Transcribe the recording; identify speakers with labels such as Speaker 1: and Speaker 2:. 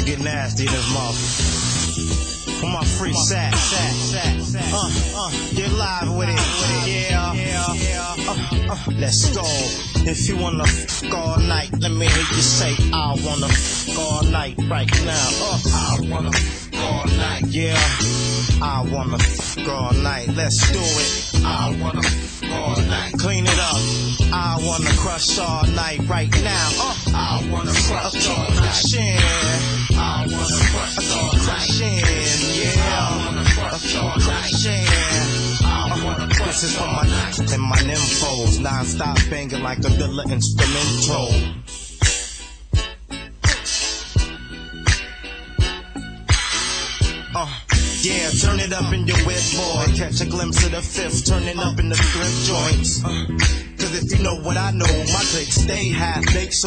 Speaker 1: to get nasty in this motherfucker. For my free sack. Get live with it. Yeah. Let's go. If you wanna fuck all night, let me hear you say, I wanna fuck all night right now. I wanna fuck all night. Yeah. I wanna fuck all night. Let's do it. I wanna fuck all night. Clean it up. I wanna crush all night right now. I wanna crush all night. I wanna crush all night. Yeah. I wanna crush all night. This is for my and my nymphos. Non-stop banging like a Dilla instrumental. Yeah, turn it up in your whip, boy. Catch a glimpse of the fifth, turning up in the thrift joints. Cause if you know what I know, my clicks stay half baked. So